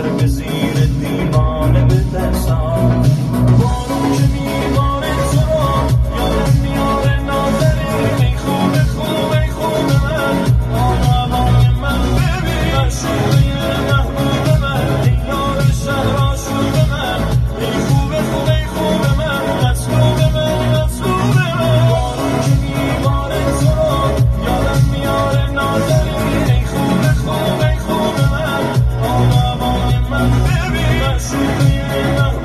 سر به زیر دیوانه بترسم. بارون که میباره تو رو یادم میاره نازنین. ای خوب خوب ای خوب من آقای من ببین مشهوری محبوب من ای یار شهر آشوب من ای خوب خوب ای خوب من مطلوب من مطلوب من. بارون که میباره تو رو یادم میاره نازنین. ای خوب خوب ای خوب من آقای من ببین مشهوری محبوب